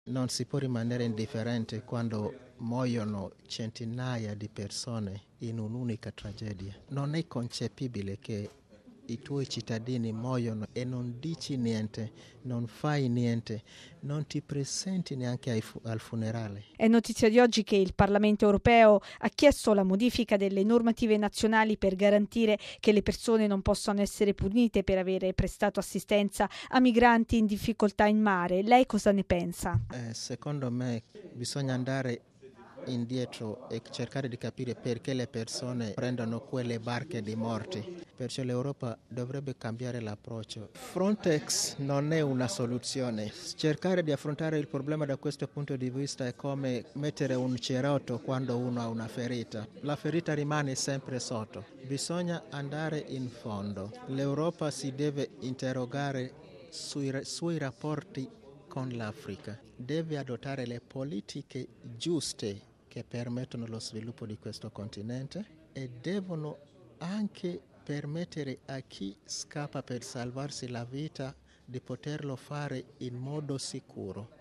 Non si può rimanere indifferente quando muoiono centinaia di persone in un'unica tragedia. Non è concepibile che i tuoi cittadini muoiono e non dici niente, non fai niente, non ti presenti neanche al funerale. È notizia di oggi che il Parlamento europeo ha chiesto la modifica delle normative nazionali per garantire che le persone non possano essere punite per avere prestato assistenza a migranti in difficoltà in mare. Lei cosa ne pensa? Secondo me bisogna andare indietro e cercare di capire perché le persone prendono quelle barche di morti. Perciò l'Europa dovrebbe cambiare l'approccio. Frontex non è una soluzione. Cercare di affrontare il problema da questo punto di vista è come mettere un cerotto quando uno ha una ferita. La ferita rimane sempre sotto. Bisogna andare in fondo. L'Europa si deve interrogare sui rapporti con l'Africa. Deve adottare le politiche giuste che permettono lo sviluppo di questo continente e devono anche permettere a chi scappa per salvarsi la vita di poterlo fare in modo sicuro.